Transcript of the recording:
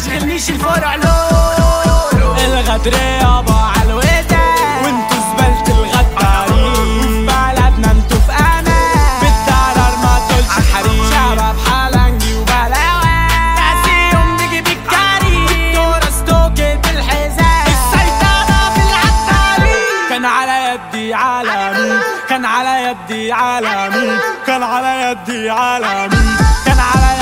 يشغلنيش الفرع لولو. الغدر يابا عالودة وانتو زبالة الغدارين، وفي بلدنا انتو في امان، بالدرر ما تقولش حريم. شباب حلنجي وبلاوي تأسيهم نيجي بالكريم، بالدورة ستوكت بالحزام، السيطرة في العطارين. كان على يدي عالمي، كان على يدي عالمي، كان على يدي عالمي، كان على